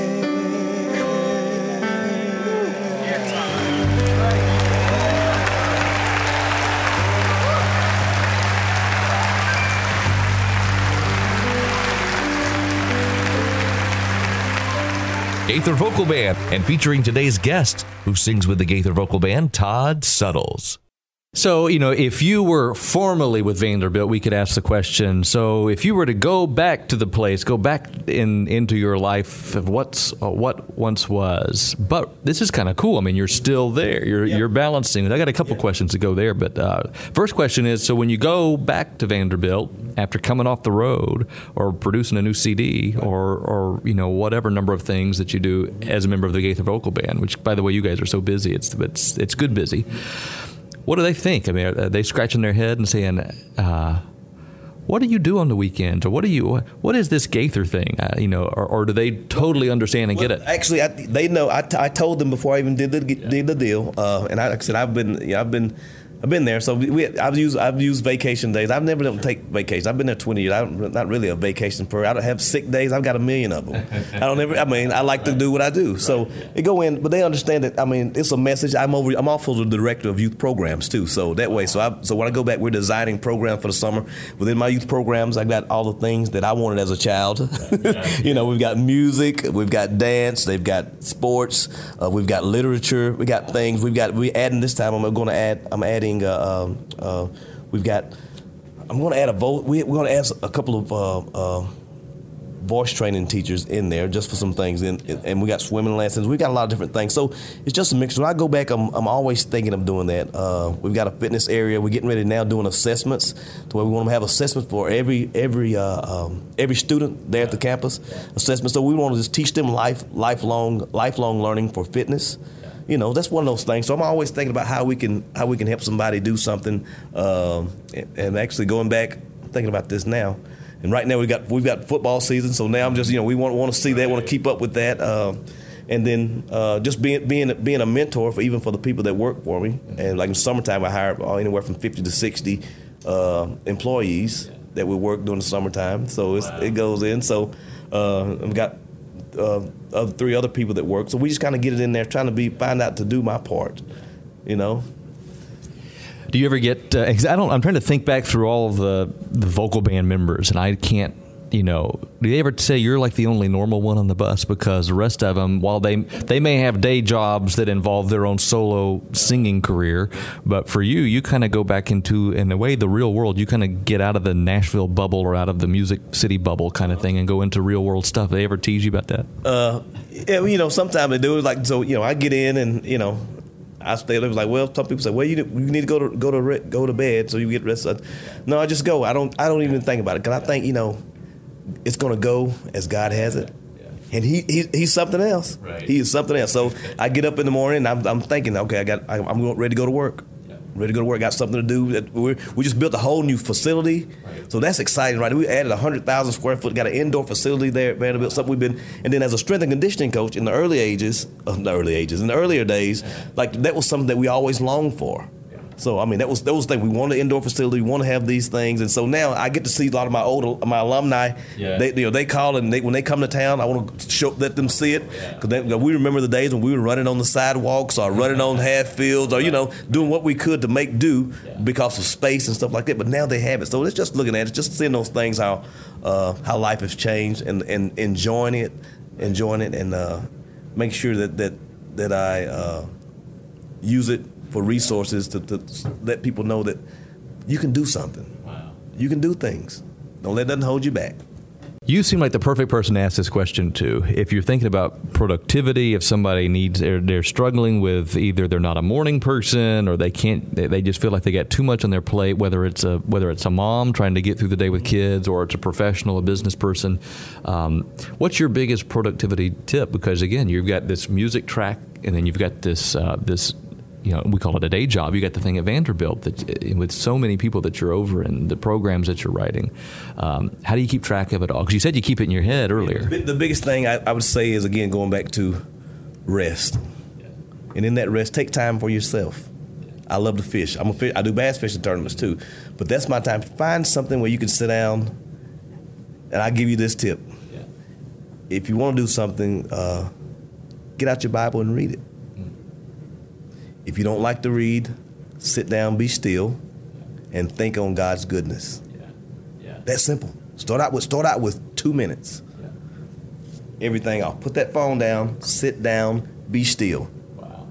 Gaither Vocal Band, and featuring today's guest, who sings with the Gaither Vocal Band, Todd Suttles. So, you know, if you were formerly with Vanderbilt, we could ask the question, so if you were to go back to the place, go back in into your life of what's uh, what once was, but this is kind of cool. I mean, you're still there. You're yeah. you're balancing. I got a couple yeah. questions to go there, but uh, first question is, so when you go back to Vanderbilt after coming off the road or producing a new C D right. or, or, you know, whatever number of things that you do as a member of the Gaither Vocal Band, which, by the way, you guys are so busy. It's it's it's good busy. What do they think? I mean, are they scratching their head and saying, uh, "What do you do on the weekends?" Or what do you? What is this Gaither thing? Uh, you know, or, or do they totally understand and well, get it? Actually, I, they know. I, t- I told them before I even did the yeah. did the deal, uh, and I, like I said, I've been, you know, I've been. I've been there, so we, we, I've used I've used vacation days. I've never done take vacation. I've been there twenty years. I'm not really a vacation per. I don't have sick days. I've got a million of them. I don't ever. I mean, I like to do what I do. So they go in, but they understand that. I mean, it's a message. I'm over. I'm also the director of youth programs too. So that way, so I so when I go back, we're designing programs for the summer. Within my youth programs, I got all the things that I wanted as a child. You know, we've got music, we've got dance, they've got sports, uh, we've got literature, we got things. We've got we adding this time. I'm going to add. I'm adding. Uh, um, Uh, we've got. I'm going to add a vote. We, we're going to add a couple of uh, uh, voice training teachers in there just for some things, and, and we got swimming lessons. We got a lot of different things. So it's just a mix. When I go back, I'm, I'm always thinking of doing that. Uh, we've got a fitness area. We're getting ready now doing assessments, to where we want to have assessments for every every uh, um, every student there at the campus. Assessments. So we want to just teach them life lifelong lifelong learning for fitness. You know, that's one of those things. So I'm always thinking about how we can how we can help somebody do something. Um, and, and actually going back, I'm thinking about this now. And right now we got we've got football season. So now I'm just you know we want want to see that, want to keep up with that. Um, and then uh, just being being being a mentor for even for the people that work for me. And like in summertime, I hire anywhere from fifty to sixty uh, employees that we work during the summertime. So it's, it goes in. So uh, I've got. Uh, other three other people that work, so we just kind of get it in there, trying to be find out to do my part, you know. Do you ever get? Uh, I don't. I'm trying to think back through all of the the vocal band members, and I can't. you know, do they ever say you're like the only normal one on the bus? Because the rest of them, while they they may have day jobs that involve their own solo singing career, but for you, you kind of go back into, in a way, the real world. You kind of get out of the Nashville bubble or out of the Music City bubble kind of thing and go into real world stuff. They ever tease you about that? Uh, yeah, you know, sometimes they do. Like, so, you know, I get in and, you know, I stay there. Like, well, some people say, well, you, you need to go to go to re- go to bed so you get rest. No, I just go. I don't. I don't even think about it because I think, you know, it's going to go as God has it, and he, he he's something else. Right. He is something else. So I get up in the morning and I'm, I'm thinking, okay, I got. I, I'm ready to go to work. Ready to go to work. Got something to do. We're, we just built a whole new facility, right. So that's exciting, right? We added one hundred thousand square foot. Got an indoor facility there at Vanderbilt. Something we've been. And then as a strength and conditioning coach in the early ages, uh, the early ages, in the earlier days, like that was something that we always longed for. So I mean, that was that was the thing. We wanted an indoor facility. We want to have these things, and so now I get to see a lot of my old my alumni. Yeah. They you know they call and they, when they come to town, I want to show let them see it because yeah. we remember the days when we were running on the sidewalks or running on half fields or you know doing what we could to make do yeah. because of space and stuff like that. But now they have it, so it's just looking at it, just seeing those things how uh, how life has changed and, and enjoying it, enjoying it, and uh, make sure that that that I uh, use it for resources to, to let people know that you can do something. Wow. You can do things. Don't let nothing hold you back. You seem like the perfect person to ask this question to. If you're thinking about productivity, if somebody needs, they're, they're struggling with either they're not a morning person or they can't, they, they just feel like they got too much on their plate. Whether it's a whether it's a mom trying to get through the day with kids, or it's a professional, a business person. Um, what's your biggest productivity tip? Because again, you've got this music track, and then you've got this uh, this. You know, we call it a day job. You got the thing at Vanderbilt that, with so many people that you're over and the programs that you're writing. Um, how do you keep track of it all? Because you said you keep it in your head earlier. The biggest thing I, I would say is, again, going back to rest. Yeah. And in that rest, take time for yourself. Yeah. I love to fish. I'm a fish. I do bass fishing tournaments too. But that's my time. Find something where you can sit down, and I'll give you this tip. Yeah. If you want to do something, uh, get out your Bible and read it. If you don't like to read, sit down, be still, and think on God's goodness. Yeah. Yeah. That's simple. Start out with start out with two minutes. Yeah. Everything off. Put that phone down, sit down, be still. Wow.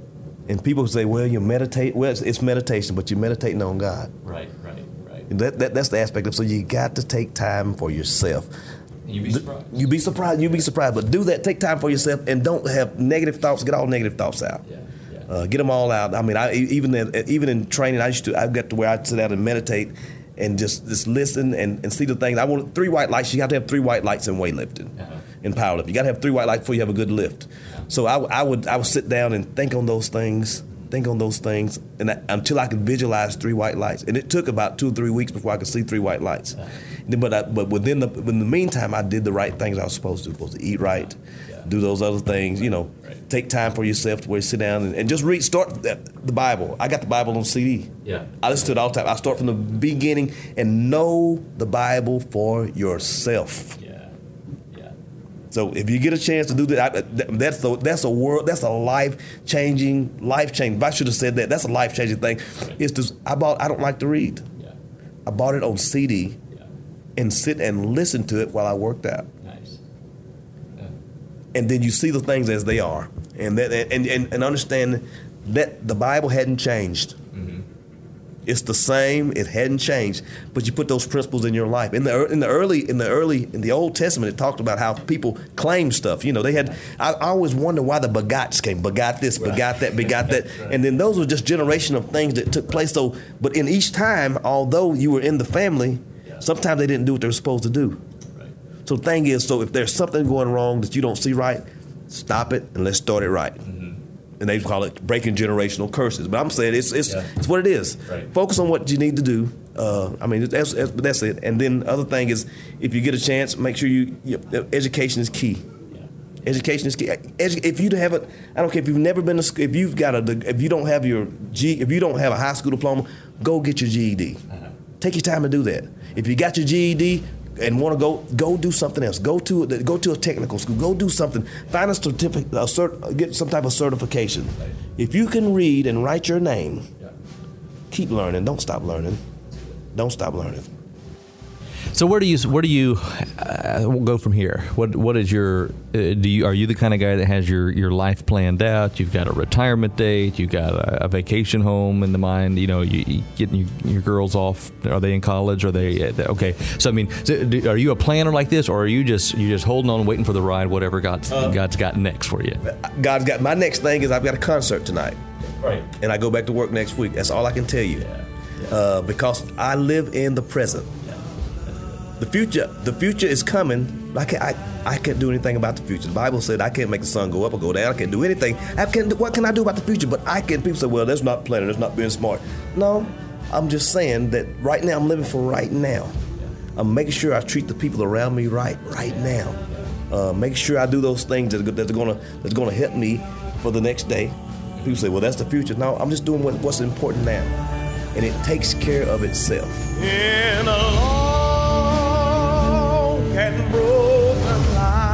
And people say, well, you meditate. Well, it's, it's meditation, but you're meditating on God. Right, right, right. That, that, that's the aspect of it. So you got to take time for yourself. You'd be surprised. You'd be surprised. You'd be surprised. But do that. Take time for yourself, and don't have negative thoughts. Get all negative thoughts out. Yeah. Uh, get them all out. I mean, I, even in, even in training, I used to. I got to where I'd sit down and meditate, and just, just listen and, and see the things. I want three white lights. You have to have three white lights in weightlifting, uh-huh. in powerlifting. You got to have three white lights before you have a good lift. Uh-huh. So I, I would I would sit down and think on those things, think on those things, and I, until I could visualize three white lights. And it took about two or three weeks before I could see three white lights. Uh-huh. But I, but within the in the meantime, I did the right things I was supposed to. Supposed to eat right, yeah. do those other things. You know, right. Take time for yourself to where you sit down and, and just read. Start the Bible. I got the Bible on C D. Yeah, I listen to it all the time. I start from the beginning and know the Bible for yourself. Yeah, yeah. So if you get a chance to do that, I, that's the that's a world that's a life changing life changing. If I should have said that, that's a life changing thing. Right. It's just I bought. I don't like to read. Yeah. I bought it on C D. And sit and listen to it while I worked out. Nice. Yeah. And then you see the things as they are, and that and and, and understand that the Bible hadn't changed. Mm-hmm. It's the same. It hadn't changed, but you put those principles in your life. In the in the early in the early in the Old Testament, it talked about how people claimed stuff. You know, they had. I, I always wonder why the begots came. Begot this, right. begot that, begot that, right. And then those were just generational things that took place. So, but in each time, although you were in the family, sometimes they didn't do what they were supposed to do. Right. So the thing is, so if there's something going wrong that you don't see right, stop it and let's start it right. Mm-hmm. And they call it breaking generational curses. But I'm saying it's it's, yeah. it's what it is. Right. Focus on what you need to do. Uh, I mean, that's, that's that's it. And then the other thing is, if you get a chance, make sure you, you education is key. Yeah. Education is key. Edu- if you haven't, I don't care if you've never been to school. If you've got a, if you don't have your G, if you don't have a high school diploma, go get your G E D. Uh-huh. Take your time to do that. If you got your G E D and want to go, go do something else. Go to go to a technical school. Go do something. Find a certificate, a cert, get some type of certification. Right. If you can read and write your name, yeah. keep learning. Don't stop learning. Don't stop learning. So where do you where do you uh, we'll go from here? What what is your uh, do you are you the kind of guy that has your, your life planned out? You've got a retirement date. You've got a, a vacation home in the mind. You know, you, you getting your, your girls off. Are they in college? Are they okay? So I mean, so do, are you a planner like this, or are you just you just holding on, waiting for the ride, whatever God's uh, God's got next for you? God's got my next thing is I've got a concert tonight, right? And I go back to work next week. That's all I can tell you, yeah. Yeah. Uh, because I live in the present. The future, the future is coming. I can't, I, I can't do anything about the future. The Bible said I can't make the sun go up or go down. I can't do anything. I can. What can I do about the future? But I can. People say, "Well, that's not planning. That's not being smart." No, I'm just saying that right now I'm living for right now. I'm making sure I treat the people around me right, right now. Uh, make sure I do those things that, that are gonna that's gonna help me for the next day. People say, "Well, that's the future." No, I'm just doing what, what's important now, and it takes care of itself. In a long and broken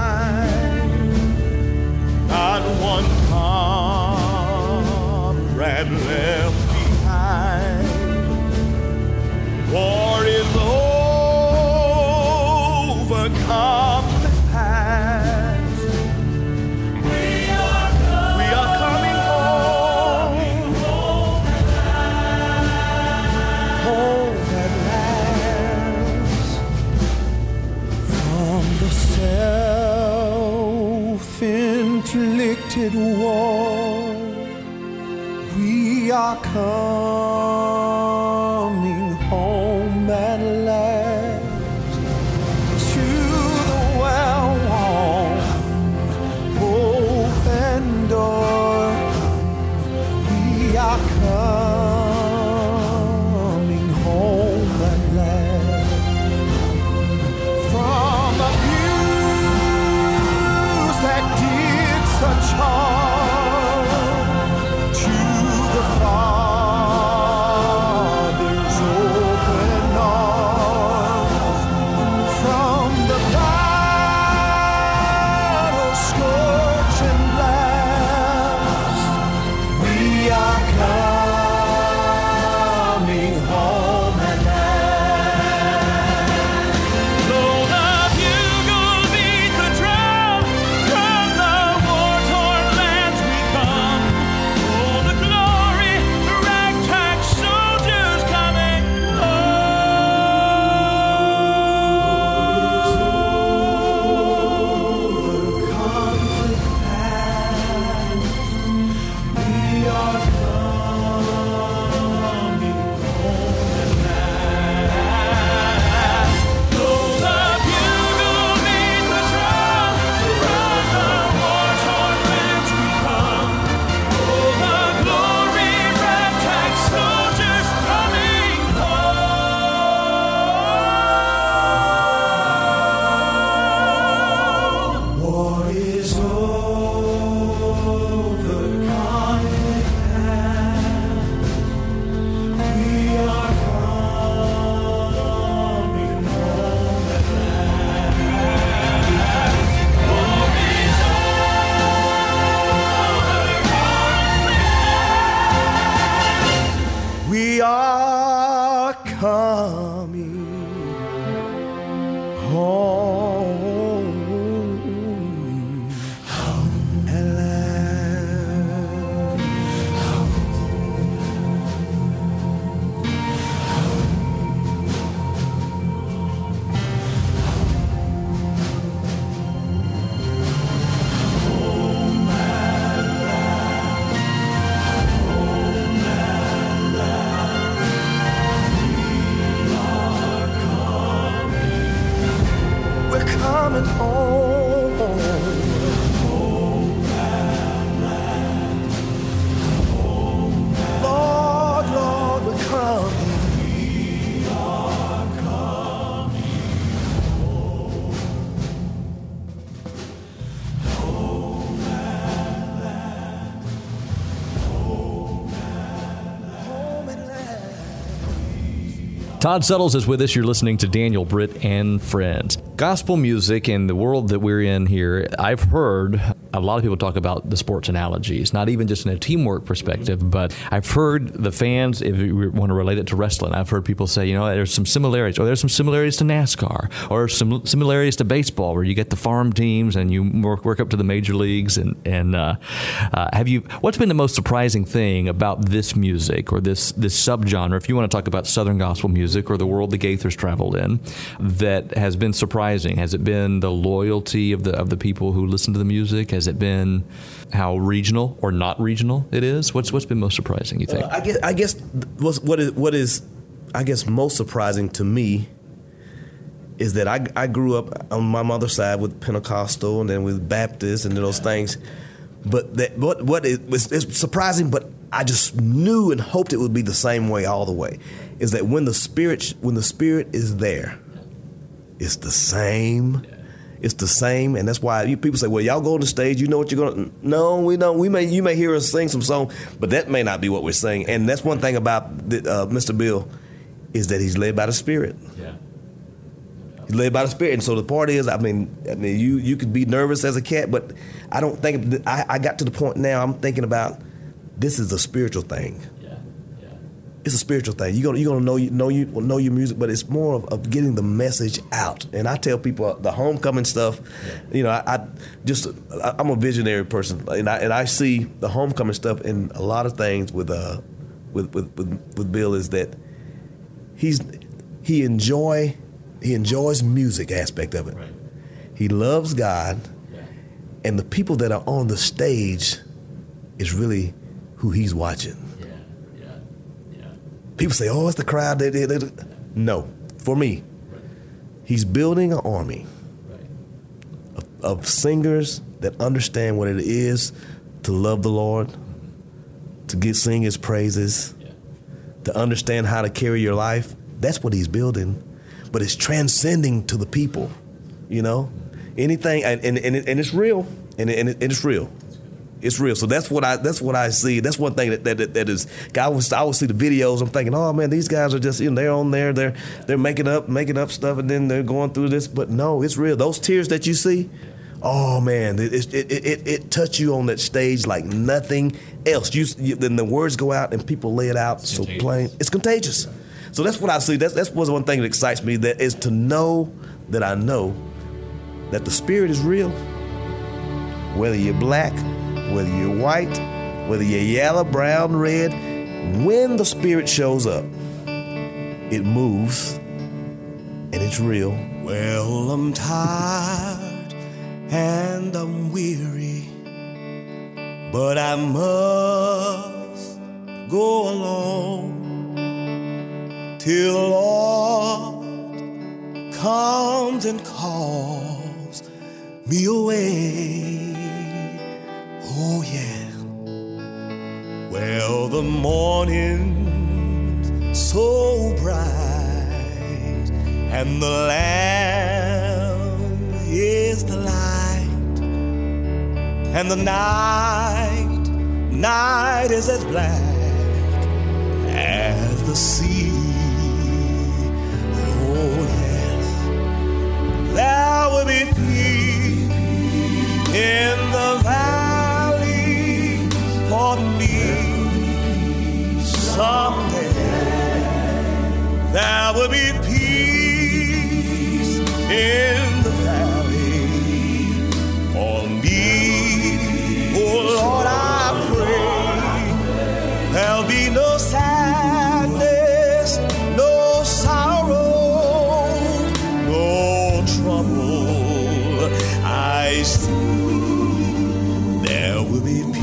line, not one comrade left behind. War is over, come the past. We are coming, we are coming home, home at last. From the self-inflicted war, we are coming home at last to the well-worn open door. We are coming home at last from abuse that did such harm to the Father's open arms, from the battle scorching blast. We are coming home at last. Though the bugle beat the drum, from the war-torn lands we come. Oh, the glory, the ragtag soldiers coming War is over, conflict past. We are coming home at last. War is over, conflict past. We are coming home at last. We're coming home. Lord, Lord, we're coming. We are coming home at last. Home at last. Todd Suttles is with us. You're listening to Daniel Britt and Friends. Gospel music in the world that we're in here, I've heard a lot of people talk about the sports analogies, not even just in a teamwork perspective, but I've heard the fans, if you want to relate it to wrestling, I've heard people say, you know, there's some similarities, or there's some similarities to NASCAR, or some similarities to baseball, where you get the farm teams and you work, work up to the major leagues. And, and uh, uh, have you, what's been the most surprising thing about this music, or this, this subgenre, if you want to talk about Southern gospel music or the world the Gaithers traveled in, that has been surprising? Has it been the loyalty of the of the people who listen to the music? Has it been how regional or not regional it is? What's what's been most surprising, you think? Uh, I guess I guess what's, what is what is I guess most surprising to me is that I I grew up on my mother's side with Pentecostal and then with Baptist and those things. But that what what is it's surprising, but I just knew and hoped it would be the same way all the way. Is that when the spirit when the spirit is there, it's the same. It's the same, and that's why you, people say, "Well, y'all go on the stage, you know what you're gonna." No, we don't. We may you may hear us sing some song, but that may not be what we're saying. And that's one thing about the, uh, Mister Bill, is that he's led by the Spirit. Yeah. He's led by the Spirit, and so the part is, I mean, I mean, you you could be nervous as a cat, but I don't think I, I got to the point now. I'm thinking about this is a spiritual thing. It's a spiritual thing. You're gonna you're gonna know you know you know your music, but it's more of, of getting the message out. And I tell people uh, the homecoming stuff. Yeah. You know, I, I just I, I'm a visionary person, and I and I see the homecoming stuff in a lot of things with uh with with with, with Bill, is that he's he enjoy he enjoys music aspect of it. Right. He loves God, yeah. And the people that are on the stage is really who he's watching. People say, "Oh, it's the crowd." They, they, they. No, for me, right. He's building an army right. of, of singers that understand what it is to love the Lord, to get sing His praises, yeah. to understand how to carry your life. That's what He's building, but it's transcending to the people. You know, anything, and and, and, it, and it's real, and, it, and, it, and it's real. It's real. So that's what I that's what I see. That's one thing that that, that is. I always I always see the videos. I'm thinking, oh man, these guys are just, you know, they're on there. They're they're making up making up stuff, and then they're going through this. But no, it's real. Those tears that you see, oh man, it it it it, it touch you on that stage like nothing else. You, you then the words go out and people lay it out it's so contagious. Plain. It's contagious. So that's what I see. That's that's one thing that excites me. That is to know that I know that the Spirit is real. Whether you're black, whether you're white, whether you're yellow, brown, red, when the Spirit shows up, it moves and it's real. Well, I'm tired and I'm weary, but I must go along till the Lord comes and calls me away. Oh yeah. Well, the morning's so bright, and the Lamb is the light, and the night, night is as black as the sea. Oh yes, there will be peace in the valley. For me, someday there will be peace in the valley. For me, oh Lord, I pray there'll be no sadness, no sorrow, no trouble. I see there will be peace.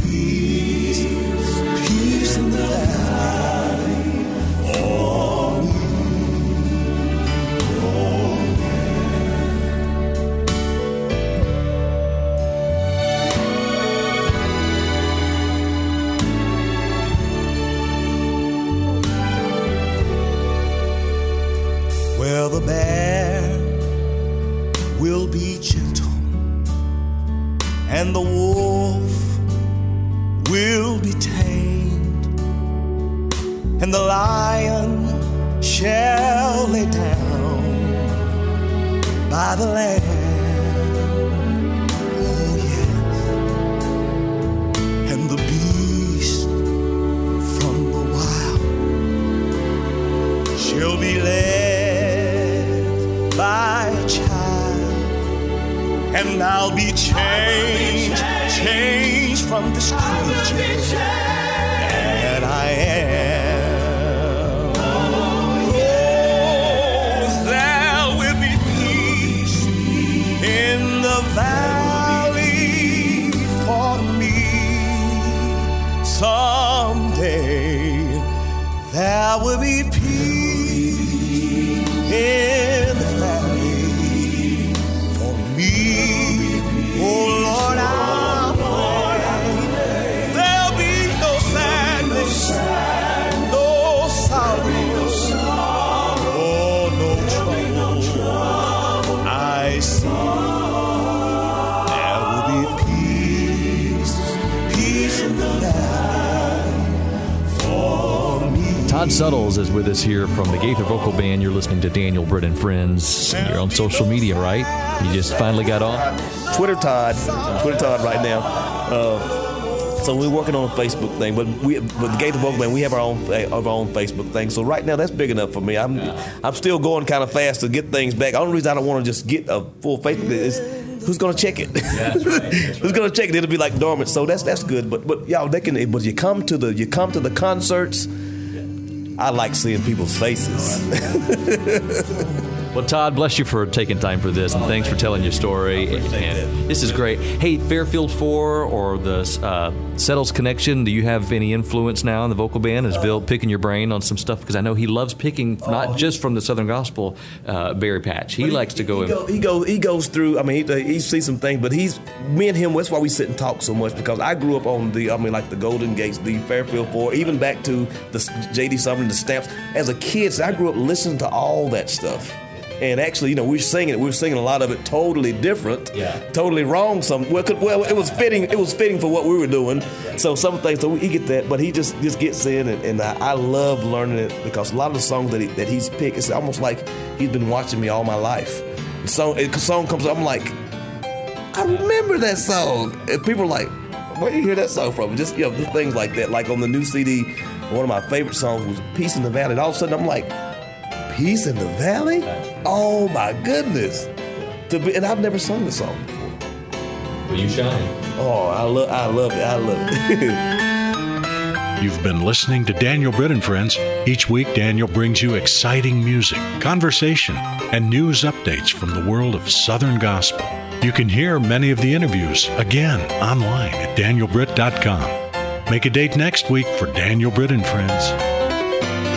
Well, the bear will be gentle, and the wolf will be tamed, and the lion shall lay down by the lamb. Oh yes, and I'll be changed, changed from this creature that I am. Oh, there will be peace in the valley for me. Someday there will be peace in the valley for me. Oh Lord, I pray there'll be no sadness, no sorrow, oh no trouble. I see there will be peace, peace in the valley for me. Todd Suttles is with us here from the Gaither Vocal Band. You're listening to Daniel Britt and Friends. You're on social media, right? You just finally got on? Twitter Todd, Twitter Todd right now. Uh, so we're working on a Facebook thing, but we, with the Gaither Vocal Band, we have our own our own Facebook thing. So right now, that's big enough for me. I'm I'm still going kind of fast to get things back. The only reason I don't want to just get a full Facebook is who's going to check it? That's right, that's right. Who's going to check it? It'll be like dormant. So that's that's good. But but y'all, they can. But you come to the you come to the concerts. I like seeing people's faces. Well, Todd, bless you for taking time for this, and thanks for telling your story. And this is great. Hey, Fairfield four or the uh, Settles Connection, do you have any influence now in the vocal band? Is Bill picking your brain on some stuff? Because I know he loves picking, not just from the Southern Gospel uh, berry patch. He, he likes to go he, in. Go, he goes he goes through, I mean, he, he sees some things, but he's, me and him, that's why we sit and talk so much, because I grew up on the, I mean, like the Golden Gates, the Fairfield four, even back to the J D Sumner, the Stamps. As a kid, so I grew up listening to all that stuff. And actually, you know, we were singing it. We were singing a lot of it totally different, yeah. totally wrong. Some well, could, well, it was fitting. It was fitting for what we were doing. So some things, so he get that, but he just, just gets in, and, and I, I love learning it because a lot of the songs that he, that he's picked, it's almost like he's been watching me all my life. The song, a song comes up, I'm like, I remember that song, and people are like, where do you hear that song from? Just, you know, just things like that. Like on the new C D, one of my favorite songs was "Peace in the Valley," and all of a sudden I'm like, Peace in the Valley? Oh my goodness! To be, and I've never sung the song before. Well, you shine. Oh, I love, I love it, I love it. You've been listening to Daniel Britt and Friends. Each week, Daniel brings you exciting music, conversation, and news updates from the world of Southern Gospel. You can hear many of the interviews again online at daniel britt dot com. Make a date next week for Daniel Britt and Friends.